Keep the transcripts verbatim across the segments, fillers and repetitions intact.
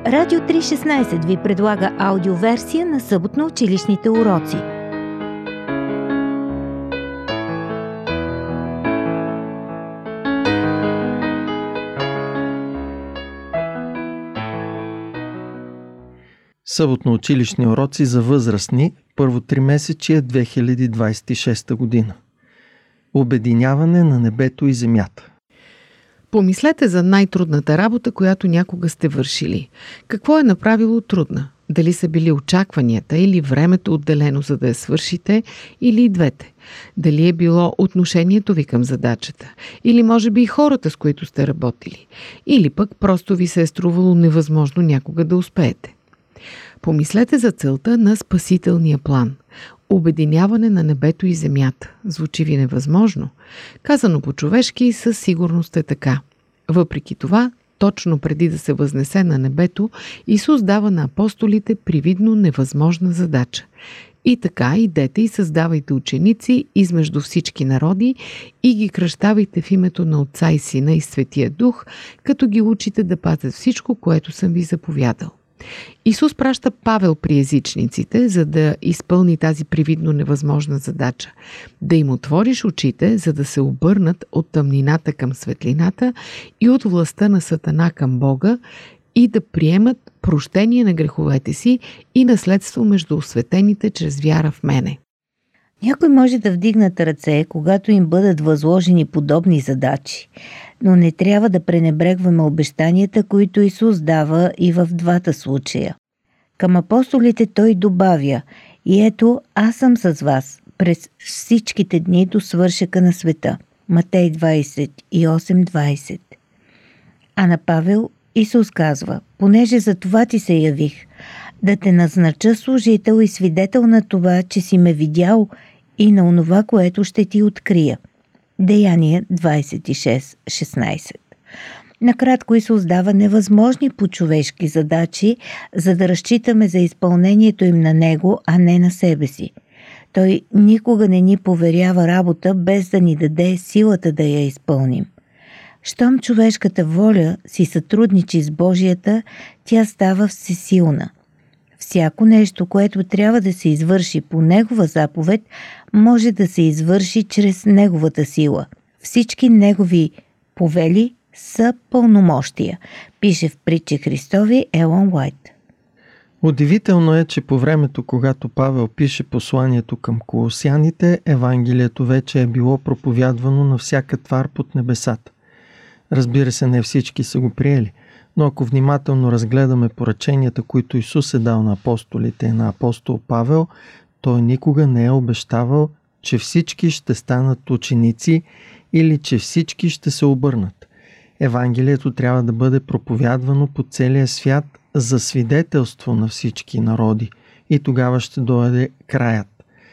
Радио триста и шестнадесет ви предлага аудиоверсия на съботно-училищните уроци. Съботно-училищни уроци за възрастни, първо тримесечие две хиляди двадесет и шеста година. Обединяване на небето и земята. Помислете за най-трудната работа, която някога сте вършили. Какво е направило трудна? Дали са били очакванията или времето отделено, за да я свършите, или и двете? Дали е било отношението ви към задачата? Или може би и хората, с които сте работили? Или пък просто ви се е струвало невъзможно някога да успеете? Помислете за целта на спасителния план. Обединяване на небето и земята. Звучи ви невъзможно? Казано по-човешки, със сигурност е така. Въпреки това, точно преди да се възнесе на небето, Исус дава на апостолите привидно невъзможна задача. И така идете и създавайте ученици измежду всички народи и ги кръщавайте в името на Отца и Сина и Светия Дух, като ги учите да пазят всичко, което съм ви заповядал. Исус праща Павел при езичниците, за да изпълни тази привидно невъзможна задача. Да им отвориш очите, за да се обърнат от тъмнината към светлината и от властта на Сатана към Бога и да приемат прощение на греховете си и наследство между осветените чрез вяра в мене. Някой може да вдигнат ръце, когато им бъдат възложени подобни задачи, но не трябва да пренебрегваме обещанията, които Исус дава и в двата случая. Към апостолите той добавя: „И ето, аз съм с вас през всичките дни до свършека на света“. Матей двадесет и осем двадесет. А на Павел Исус казва: „Понеже за това ти се явих, да те назнача служител и свидетел на това, че си ме видял и на онова, което ще ти открия“. Деяния двадесет и шест шестнадесет. Накратко Исус дава невъзможни по-човешки задачи, за да разчитаме за изпълнението им на Него, а не на себе си. Той никога не ни поверява работа, без да ни даде силата да я изпълним. Щом човешката воля си сътрудничи с Божията, тя става всесилна. Всяко нещо, което трябва да се извърши по Негова заповед, може да се извърши чрез Неговата сила. Всички Негови повели са пълномощия, пише в Притчи Христови Елън Уайт. Удивително е, че по времето, когато Павел пише посланието към колосяните, Евангелието вече е било проповядвано на всяка твар под небесата. Разбира се, не всички са го приели, но ако внимателно разгледаме поръченията, които Исус е дал на апостолите и на апостол Павел, той никога не е обещавал, че всички ще станат ученици или че всички ще се обърнат. Евангелието трябва да бъде проповядвано по целия свят за свидетелство на всички народи и тогава ще дойде краят.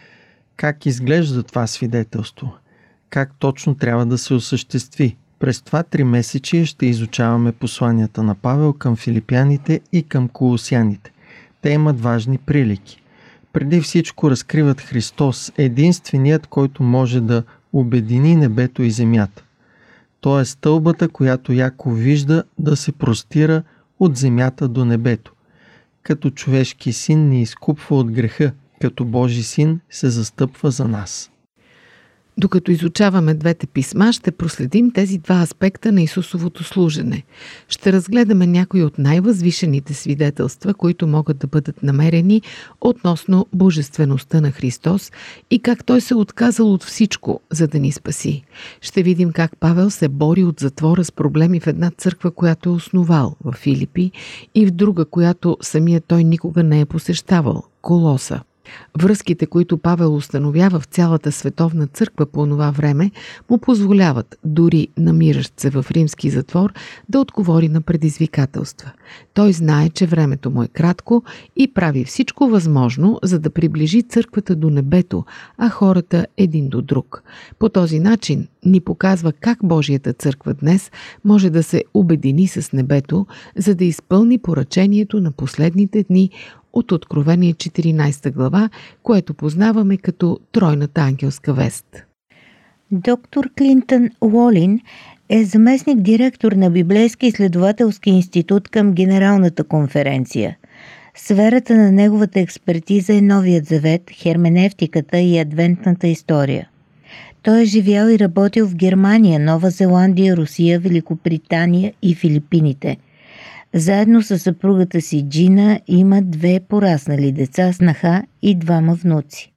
Как изглежда това свидетелство? Как точно трябва да се осъществи? През това тримесечие ще изучаваме посланията на Павел към филипяните и към колосяните. Те имат важни прилики. Преди всичко разкриват Христос, единственият, който може да обедини небето и земята. Той е стълбата, която Яков вижда да се простира от земята до небето. Като човешки син ни изкупва от греха, като Божи син се застъпва за нас. Докато изучаваме двете писма, ще проследим тези два аспекта на Исусовото служене. Ще разгледаме някои от най-възвишените свидетелства, които могат да бъдат намерени относно божествеността на Христос и как Той се отказал от всичко, за да ни спаси. Ще видим как Павел се бори от затвора с проблеми в една църква, която е основал в Филипи, и в друга, която самия той никога не е посещавал – Колоса. Връзките, които Павел установява в цялата световна църква по това време, му позволяват, дори намиращ се в римски затвор, да отговори на предизвикателства. Той знае, че времето му е кратко и прави всичко възможно, за да приближи църквата до небето, а хората един до друг. По този начин ни показва как Божията църква днес може да се обедини с небето, за да изпълни поръчението на последните дни от Откровение четиринадесета глава, което познаваме като Тройната ангелска вест. Доктор Клинтън Уолин е заместник-директор на Библейски изследователски институт към Генералната конференция. Сферата на неговата експертиза е Новият завет, херменевтиката и адвентната история. Той е живял и работил в Германия, Нова Зеландия, Русия, Великобритания и Филипините. Заедно с съпругата си Джина има две пораснали деца, снаха и двама внуци.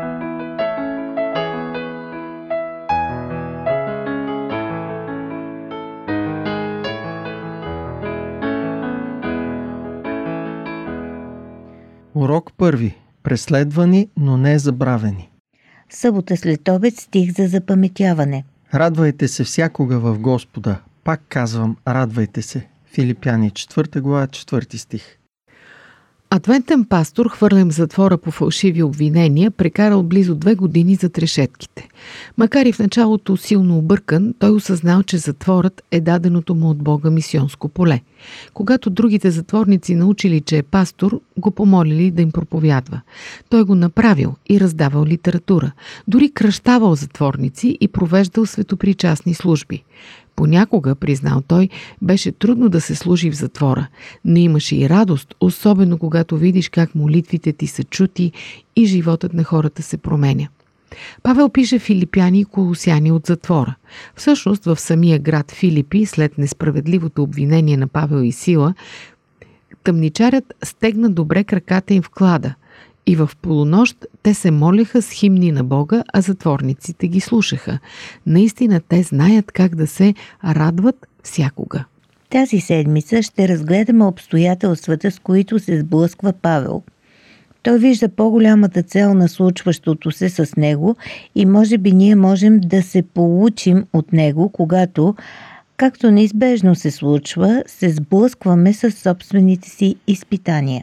Урок първи. Преследвани, но не забравени. Събота след обед, стих за запаметяване. Радвайте се всякога в Господа. Пак казвам, радвайте се. Филипяни четвърта глава, четвърти стих. Адвентен пастор, хвърлен в затвора по фалшиви обвинения, прекарал близо две години зад решетките. Макар и в началото силно объркан, той осъзнал, че затворът е даденото му от Бога мисионско поле. Когато другите затворници научили, че е пастор, го помолили да им проповядва. Той го направил и раздавал литература. Дори кръщавал затворници и провеждал светопричастни служби. Понякога, признал той, беше трудно да се служи в затвора, но имаше и радост, особено когато видиш как молитвите ти са чути и животът на хората се променя. Павел пише Филипяни и Колосяни от затвора. Всъщност в самия град Филипи, след несправедливото обвинение на Павел и Сила, тъмничарят стегна добре краката им в клада и в полунощ те се молеха с химни на Бога, а затворниците ги слушаха. Наистина те знаят как да се радват всякога. Тази седмица ще разгледаме обстоятелствата, с които се сблъсква Павел. Той вижда по-голямата цел на случващото се с него и може би ние можем да се получим от него, когато, както неизбежно се случва, се сблъскваме с собствените си изпитания.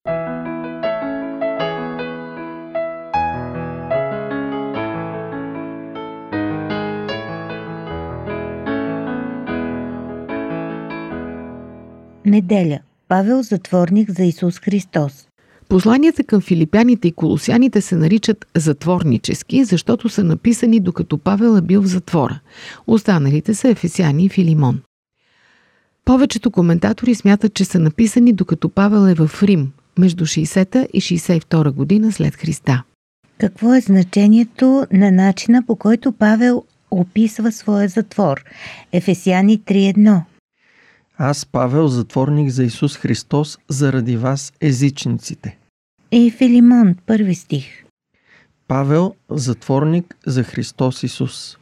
Неделя. Павел, затворник за Исус Христос. Посланията към филипяните и колосяните се наричат затворнически, защото са написани докато Павел е бил в затвора. Останалите са Ефесяни и Филимон. Повечето коментатори смятат, че са написани докато Павел е в Рим, между шейсета и шейсет и втора година след Христа. Какво е значението на начина, по който Павел описва своя затвор? Ефесяни три едно. Аз, Павел, затворник за Исус Христос, заради вас, езичниците. И Филимон, първи стих. Павел, затворник за Христос Исус.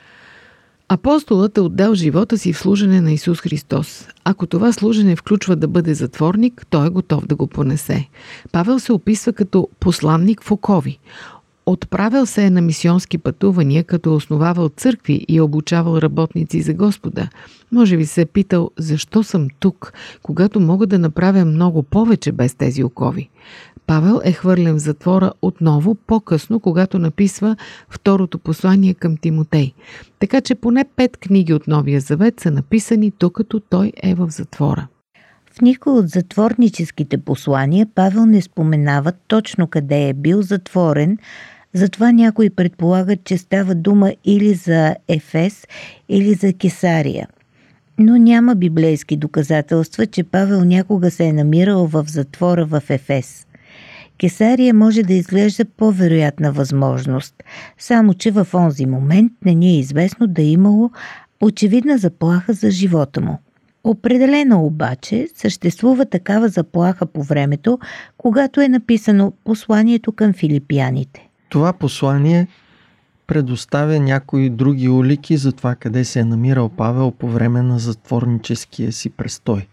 Апостолът е отдал живота си в служене на Исус Христос. Ако това служене включва да бъде затворник, той е готов да го понесе. Павел се описва като посланник в окови. Отправил се е на мисионски пътувания, като основавал църкви и обучавал работници за Господа. Може би се е питал, защо съм тук, когато мога да направя много повече без тези окови. Павел е хвърлен в затвора отново по-късно, когато написва второто послание към Тимотей. Така че поне пет книги от Новия завет са написани, докато той е в затвора. В никой от затворническите послания Павел не споменава точно къде е бил затворен, затова някои предполагат, че става дума или за Ефес, или за Кесария. Но няма библейски доказателства, че Павел някога се е намирал в затвора в Ефес. Кесария може да изглежда по-вероятна възможност, само че в онзи момент не ни е известно да е имало очевидна заплаха за живота му. Определено обаче съществува такава заплаха по времето, когато е написано посланието към филипяните. Това послание предоставя някои други улики за това къде се е намирал Павел по време на затворническия си престой.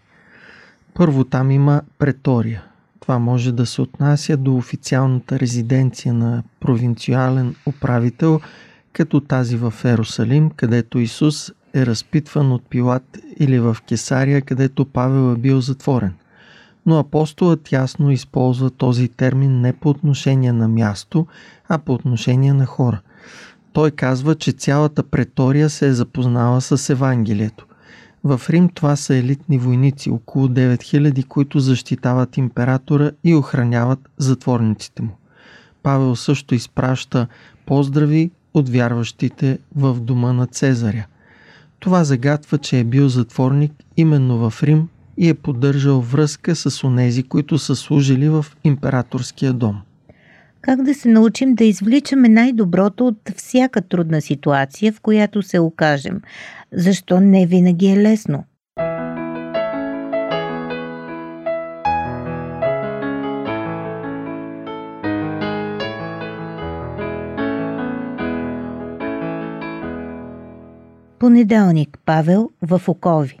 Първо, там има претория. Това може да се отнася до официалната резиденция на провинциален управител, като тази в Ерусалим, където Исус е разпитван от Пилат, или в Кесария, където Павел е бил затворен. Но апостолът ясно използва този термин не по отношение на място, а по отношение на хора. Той казва, че цялата претория се е запознала с Евангелието. В Рим това са елитни войници, около девет хиляди, които защитават императора и охраняват затворниците му. Павел също изпраща поздрави от вярващите в дома на Цезаря. Това загатва, че е бил затворник именно в Рим и е поддържал връзка с онези, които са служили в императорския дом. Как да се научим да извличаме най-доброто от всяка трудна ситуация, в която се окажем? Защо не винаги е лесно? Понеделник. Павел в окови.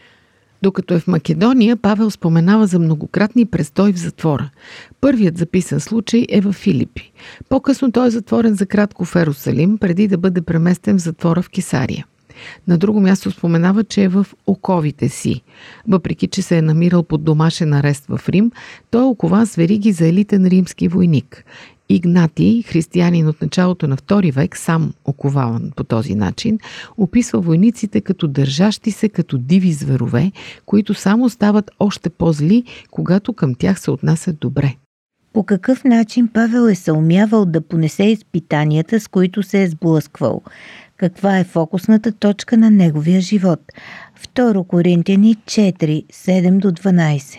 Докато е в Македония, Павел споменава за многократни престой в затвора. Първият записан случай е в Филипи. По-късно той е затворен за кратко в Ерусалим, преди да бъде преместен в затвора в Кесария. На друго място споменава, че е в оковите си. Въпреки че се е намирал под домашен арест в Рим, той е окован с вериги за елитен римски войник. Игнатий, християнин от началото на втори век, сам оковаван по този начин, описва войниците като държащи се като диви зверове, които само стават още по-зли, когато към тях се отнасят добре. По какъв начин Павел е съумявал да понесе изпитанията, с които се е сблъсквал? Каква е фокусната точка на неговия живот? Второ Коринтияни четири, седем до дванайсет.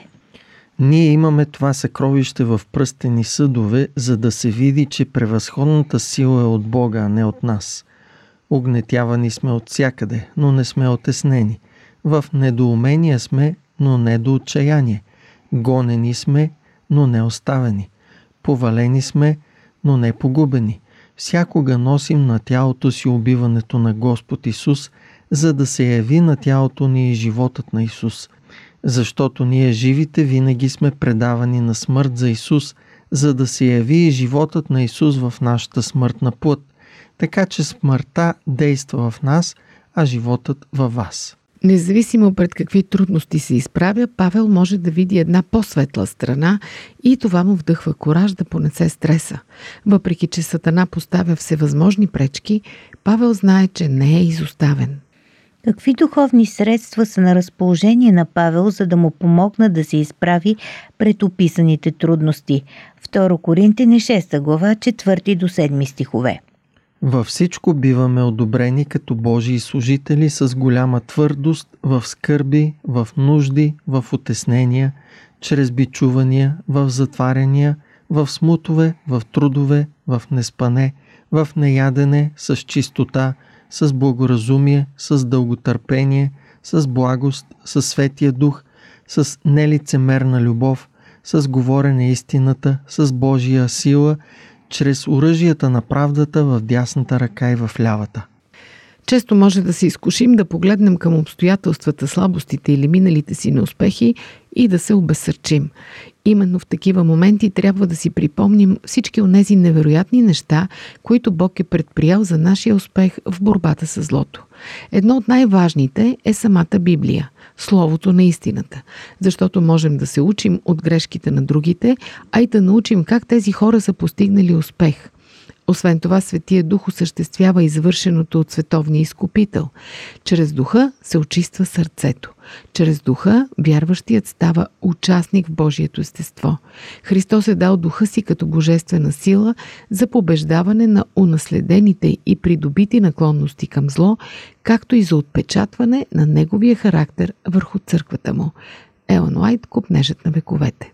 Ние имаме това съкровище в пръстени съдове, за да се види, че превъзходната сила е от Бога, а не от нас. Огнетявани сме от всякъде, но не сме отеснени. В недоумение сме, но не до отчаяние. Гонени сме, но не оставени. Повалени сме, но не погубени. Всякога носим на тялото си убиването на Господ Исус, за да се яви на тялото ни и животът на Исус. Защото ние живите винаги сме предавани на смърт за Исус, за да се яви и животът на Исус в нашата смъртна плът, така че смъртта действа в нас, а животът във вас. Независимо пред какви трудности се изправя, Павел може да види една по-светла страна и това му вдъхва кураж да понесе стреса. Въпреки че Сатана поставя всевъзможни пречки, Павел знае, че не е изоставен. Какви духовни средства са на разположение на Павел, за да му помогнат да се изправи пред описаните трудности? Второ Коринтияни шеста глава, четвърти до седми стихове. Във всичко биваме одобрени като Божии служители с голяма твърдост в скърби, в нужди, в утеснения, чрез бичувания, в затваряния, в смутове, в трудове, в неспане, в неядене, с чистота, с благоразумие, с дълготърпение, с благост, с Светия Дух, с нелицемерна любов, с говорене истината, с Божия сила, чрез оръжията на правдата в дясната ръка и в лявата. Често може да се изкушим да погледнем към обстоятелствата, слабостите или миналите си неуспехи и да се обезсърчим. Именно в такива моменти трябва да си припомним всички онези невероятни неща, които Бог е предприял за нашия успех в борбата с злото. Едно от най-важните е самата Библия, Словото на истината, защото можем да се учим от грешките на другите, а и да научим как тези хора са постигнали успех. Освен това, Светия Дух осъществява извършеното от Световния Изкупител. Чрез Духа се очиства сърцето. Чрез Духа вярващият става участник в Божието естество. Христос е дал Духа си като божествена сила за побеждаване на унаследените и придобити наклонности към зло, както и за отпечатване на неговия характер върху църквата му. Елън Уайт, Копнежът на вековете.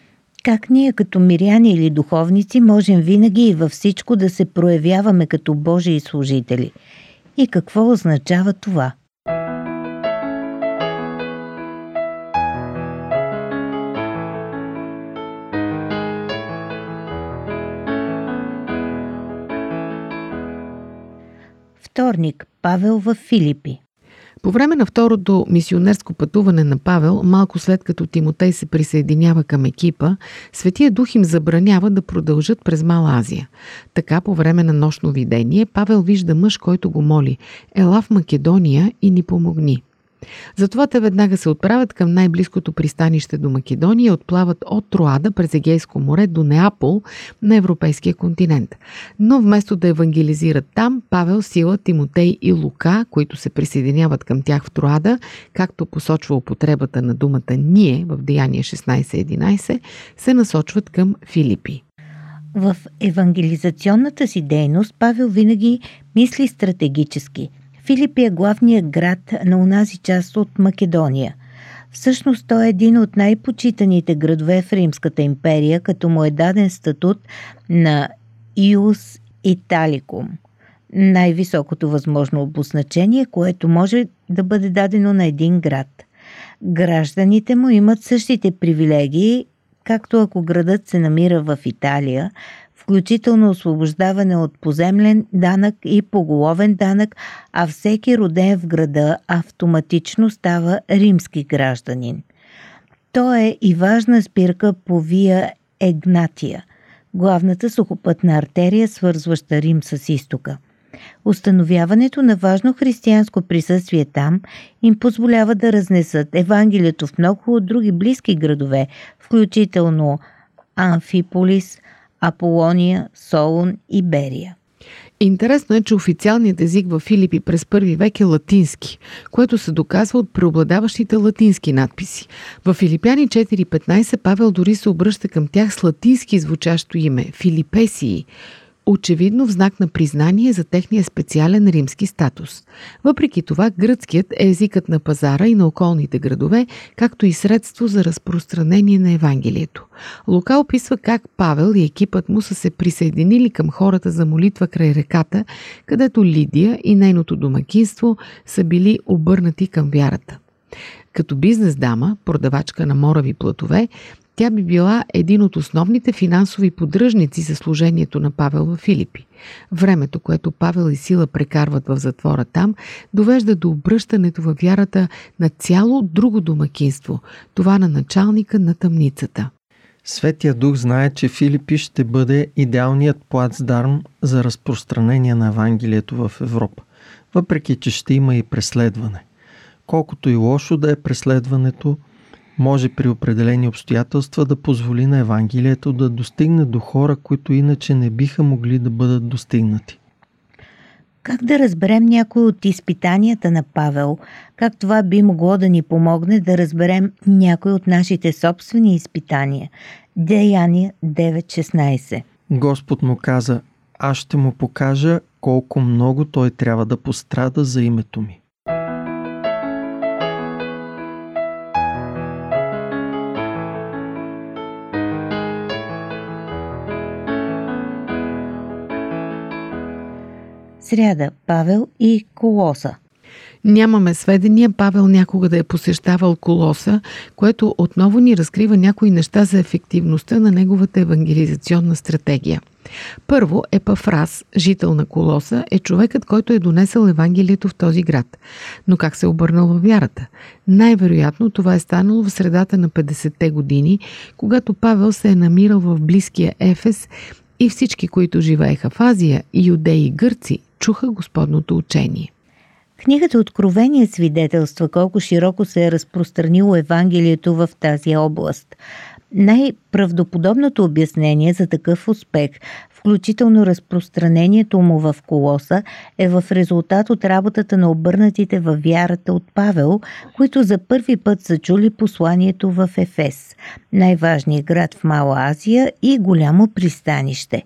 Как ние като миряни или духовници можем винаги и във всичко да се проявяваме като Божии служители? И какво означава това? Вторник. Павел в Филипи. По време на второто мисионерско пътуване на Павел, малко след като Тимотей се присъединява към екипа, Светия Дух им забранява да продължат през Мала Азия. Така, по време на нощно видение, Павел вижда мъж, който го моли: «Ела в Македония и ни помогни». Затова те веднага се отправят към най-близкото пристанище до Македония и отплават от Троада през Егейско море до Неапол на европейския континент. Но вместо да евангелизират там, Павел, Сила, Тимотей и Лука, които се присъединяват към тях в Троада, както посочва употребата на думата «ние» в Деяния шестнайсет единайсет, се насочват към Филипи. В евангелизационната си дейност Павел винаги мисли стратегически. Филипи е главният град на онази част от Македония. Всъщност той е един от най-почитаните градове в Римската империя, като му е даден статут на Ius Italicum, най-високото възможно обозначение, което може да бъде дадено на един град. Гражданите му имат същите привилегии, както ако градът се намира в Италия, включително освобождаване от поземлен данък и поголовен данък, а всеки роден в града автоматично става римски гражданин. То е и важна спирка по Вия Егнатия, главната сухопътна артерия, свързваща Рим с изтока. Установяването на важно християнско присъствие там им позволява да разнесат Евангелието в много от други близки градове, включително Амфиполис, Аполония, Солун и Берия. Интересно е, че официалният език в Филипи през първи век е латински, което се доказва от преобладаващите латински надписи. В Филипяни четири петнайсет Павел дори се обръща към тях с латински звучащо име – Филипесии, очевидно в знак на признание за техния специален римски статус. Въпреки това, гръцкият е езикът на пазара и на околните градове, както и средство за разпространение на Евангелието. Лука описва как Павел и екипът му са се присъединили към хората за молитва край реката, където Лидия и нейното домакинство са били обърнати към вярата. Като бизнес дама, продавачка на морави платове, тя би била един от основните финансови поддръжници за служението на Павел във Филипи. Времето, което Павел и Сила прекарват в затвора там, довежда до обръщането във вярата на цяло друго домакинство, това на началника на тъмницата. Светия Дух знае, че Филипи ще бъде идеалният плацдарм за разпространение на Евангелието в Европа, въпреки че ще има и преследване. Колкото и лошо да е преследването, може при определени обстоятелства да позволи на Евангелието да достигне до хора, които иначе не биха могли да бъдат достигнати. Как да разберем някои от изпитанията на Павел? Как това би могло да ни помогне да разберем някои от нашите собствени изпитания? Деяния девет шестнайсет. Господ му каза: аз ще му покажа колко много той трябва да пострада за името ми. Сряда. Павел и Колоса. Нямаме сведения Павел някога да е посещавал Колоса, което отново ни разкрива някои неща за ефективността на неговата евангелизационна стратегия. Първо, Епафрас, жител на Колоса, е човекът, който е донесъл Евангелието в този град. Но как се е обърнал във вярата? Най-вероятно това е станало в средата на петдесетте години, когато Павел се е намирал в близкия Ефес и всички, които живееха в Азия, юдеи и гърци, чуха Господното учение. Книгата Откровение свидетелства колко широко се е разпространило Евангелието в тази област. Най-правдоподобното обяснение за такъв успех, включително разпространението му в Колоса, е в резултат от работата на обърнатите във вярата от Павел, които за първи път са чули посланието в Ефес, най-важният град в Мала Азия и голямо пристанище.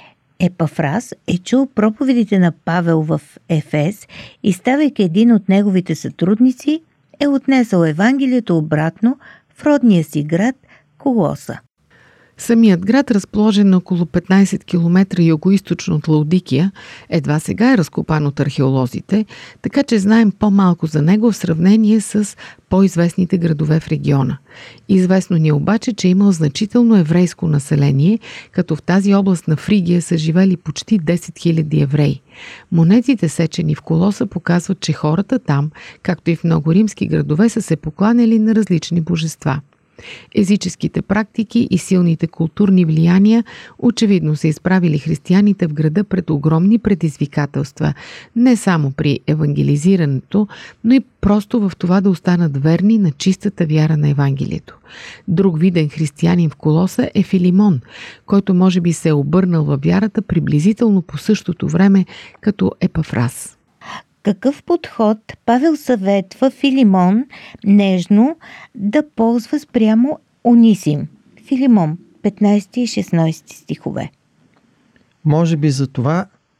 Епафрас е чул проповедите на Павел в Ефес и, ставайки един от неговите сътрудници, е отнесъл Евангелието обратно в родния си град Колоса. Самият град, разположен на около петнайсет километра югоизточно от Лаудикия, едва сега е разкопан от археолозите, така че знаем по-малко за него в сравнение с по-известните градове в региона. Известно ни е обаче, че е имал значително еврейско население, като в тази област на Фригия са живели почти десет хиляди евреи. Монетите, сечени в Колоса, показват, че хората там, както и в много римски градове, са се покланяли на различни божества. Езическите практики и силните културни влияния очевидно са изправили християните в града пред огромни предизвикателства, не само при евангелизирането, но и просто в това да останат верни на чистата вяра на Евангелието. Друг виден християнин в Колоса е Филимон, който може би се е обърнал във вярата приблизително по същото време като Епафрас. Какъв подход Павел съветва Филимон нежно да ползва спрямо Онисим? Филимон, петнайсети и шестнайсети стихове. Може би за това,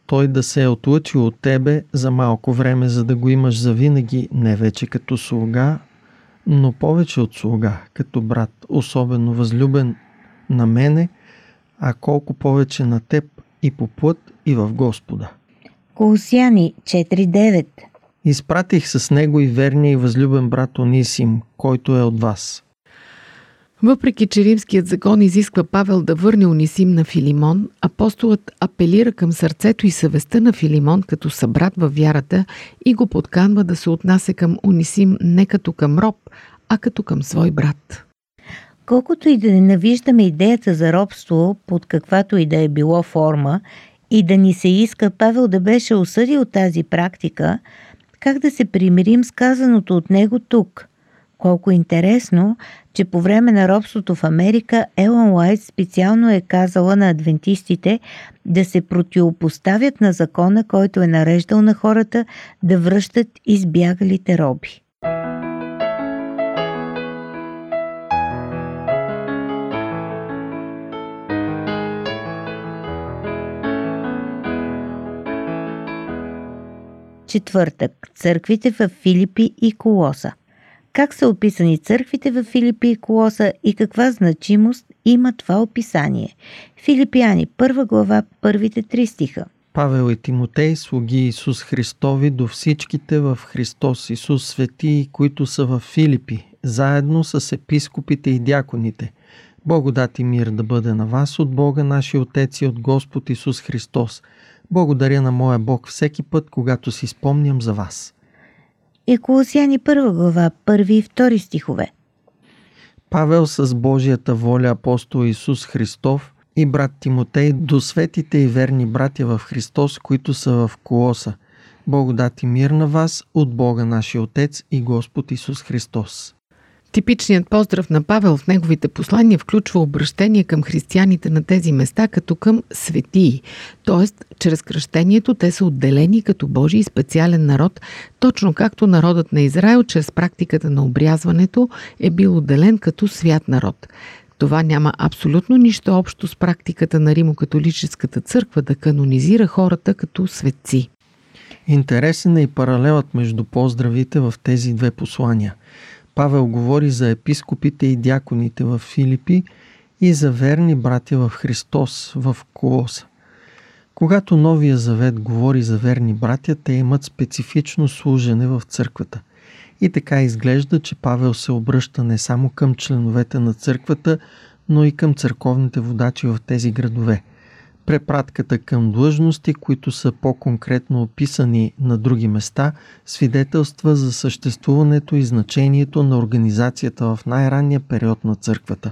той да се е отлъчил от тебе за малко време, за да го имаш завинаги, не вече като слуга, но повече от слуга, като брат, особено възлюбен на мене, а колко повече на теб и по плът, и в Господа. Колосяни четири девет. Изпратих с него и верния и възлюбен брат Онисим, който е от вас. Въпреки че римският закон изисква Павел да върне Онисим на Филимон, апостолът апелира към сърцето и съвестта на Филимон като събрат във вярата и го подканва да се отнася към Онисим не като към роб, а като към свой брат. Колкото и да ненавиждаме идеята за робство, под каквато и да е било форма, и да ни се иска Павел да беше осъдил тази практика, как да се примирим с казаното от него тук? Колко интересно, че по време на робството в Америка Елън Уайт специално е казала на адвентистите да се противопоставят на закона, който е нареждал на хората да връщат избягалите роби. Четвъртък. Църквите в Филипи и Колоса. Как са описани църквите в Филипи и Колоса и каква значимост има това описание? Филипяни, първа глава, първите три стиха. Павел и Тимотей, слуги Исус Христови, до всичките в Христос Исус светии, които са в Филипи, заедно с епископите и дяконите. Благодат и мир да бъде на вас от Бога нашия Отец и от Господ Исус Христос. Благодаря на моя Бог всеки път, когато си спомням за вас. И Колосяни първа глава, първи и втори стихове. Павел с Божията воля апостол Исус Христов и брат Тимотей до светите и верни братя в Христос, които са в Колоса. Благодат и мир на вас от Бога нашия Отец и Господ Исус Христос. Типичният поздрав на Павел в неговите послания включва обращение към християните на тези места като към светии, т.е. чрез кръщението те са отделени като Божий и специален народ, точно както народът на Израил чрез практиката на обрязването е бил отделен като свят народ. Това няма абсолютно нищо общо с практиката на Римокатолическата църква да канонизира хората като светци. Интересен е и паралелът между поздравите в тези две послания. Павел говори за епископите и дяконите в Филипи и за верни братя в Христос в Колоса. Когато Новия Завет говори за верни братя, те имат специфично служене в църквата. И така изглежда, че Павел се обръща не само към членовете на църквата, но и към църковните водачи в тези градове. Препратката към длъжности, които са по-конкретно описани на други места, свидетелства за съществуването и значението на организацията в най-ранния период на църквата.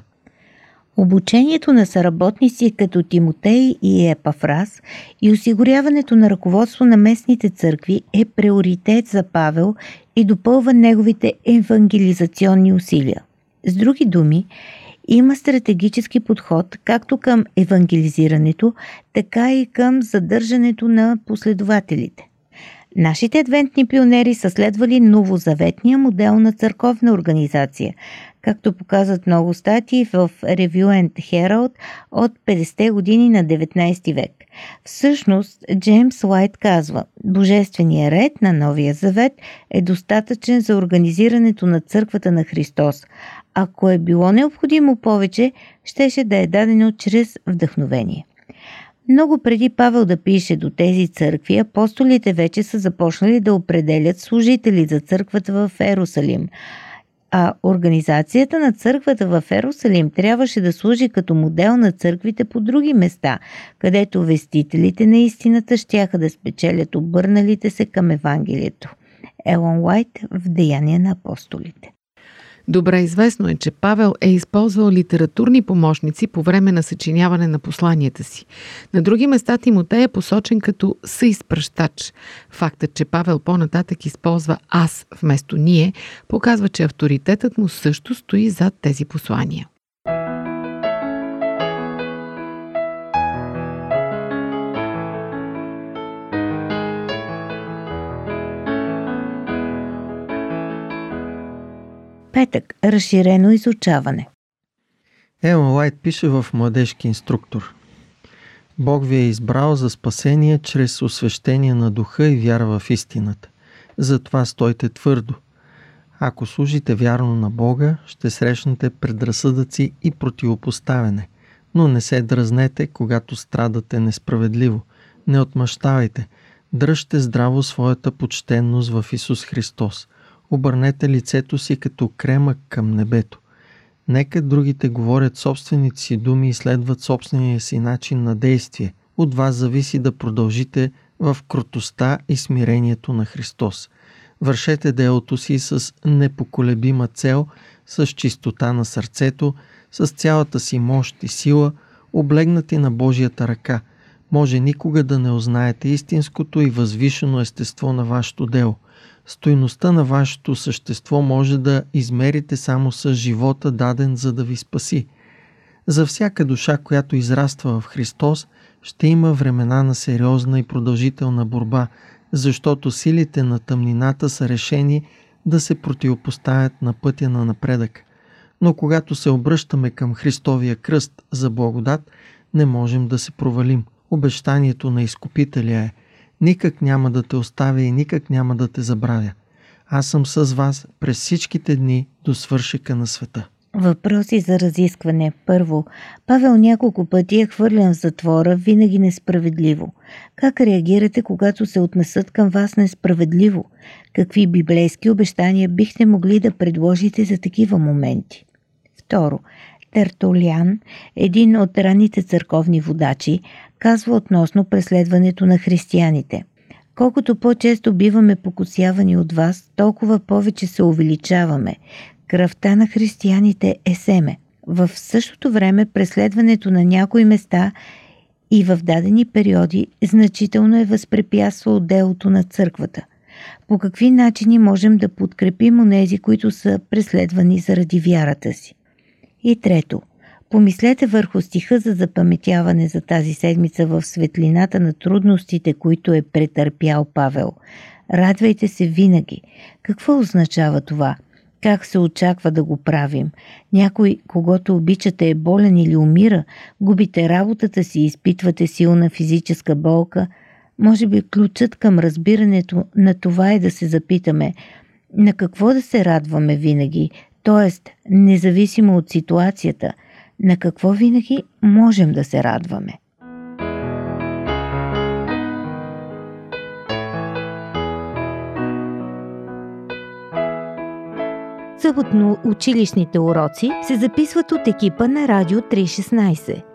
Обучението на съработници като Тимотей и Епафрас и осигуряването на ръководство на местните църкви е приоритет за Павел и допълва неговите евангелизационни усилия. С други думи, има стратегически подход както към евангелизирането, така и към задържането на последователите. Нашите адвентни пионери са следвали новозаветния модел на църковна организация, както показват много статии в Review and Herald от петдесетте години на деветнайсети век. Всъщност, Джеймс Уайт казва, Божественият ред на Новия Завет е достатъчен за организирането на църквата на Христос. Ако е било необходимо повече, щеше да е дадено чрез вдъхновение. Много преди Павел да пише до тези църкви, апостолите вече са започнали да определят служители за църквата в Ерусалим. А организацията на църквата в Ерусалим трябваше да служи като модел на църквите по други места, където вестителите на истината щяха да спечелят обърналите се към Евангелието. Елън Уайт в Деяния на апостолите. Добре известно е, че Павел е използвал литературни помощници по време на съчиняване на посланията си. На други места Тимотей е посочен като съизпращач. Фактът, че Павел по-нататък използва аз вместо ние, показва, че авторитетът му също стои зад тези послания. Петък. Разширено изучаване. Елън Уайт пише в Младежки инструктор. Бог ви е избрал за спасение чрез освещение на духа и вяра в истината. Затова стойте твърдо. Ако служите вярно на Бога, ще срещнете предразсъдъци и противопоставяне, но не се дръзнете, когато страдате несправедливо. Не отмъщавайте. Дръжте здраво своята почтенност в Исус Христос. Обърнете лицето си като кремък към небето. Нека другите говорят собствените си думи и следват собствения си начин на действие. От вас зависи да продължите в кротостта и смирението на Христос. Вършете делото си с непоколебима цел, с чистота на сърцето, с цялата си мощ и сила, облегнати на Божията ръка. Може никога да не узнаете истинското и възвишено естество на вашето дело. Стойността на вашето същество може да измерите само с живота, даден за да ви спаси. За всяка душа, която израства в Христос, ще има времена на сериозна и продължителна борба, защото силите на тъмнината са решени да се противопоставят на пътя на напредък. Но когато се обръщаме към Христовия кръст за благодат, не можем да се провалим. Обещанието на Изкупителя е: никак няма да те оставя и никак няма да те забравя. Аз съм с вас през всичките дни до свършека на света. Въпроси за разискване. Първо, Павел няколко пъти е хвърлен в затвора, винаги несправедливо. Как реагирате, когато се отнесат към вас несправедливо? Какви библейски обещания бихте могли да предложите за такива моменти? Второ, Тертулиан, един от ранните църковни водачи, казва относно преследването на християните: колкото по-често биваме покусявани от вас, толкова повече се увеличаваме. Кръвта на християните е семе. В същото време преследването на някои места и в дадени периоди значително е възпрепятствало делото на църквата. По какви начини можем да подкрепим онези, които са преследвани заради вярата си? И трето, помислете върху стиха за запаметяване за тази седмица в светлината на трудностите, които е претърпял Павел. Радвайте се винаги. Какво означава това? Как се очаква да го правим? Някой, когото обичате, е болен или умира, губите работата си и изпитвате силна физическа болка. Може би ключът към разбирането на това е да се запитаме: на какво да се радваме винаги, т.е. независимо от ситуацията, на какво винаги можем да се радваме? Съботно училищните уроци се записват от екипа на Радио триста и шестнадесет.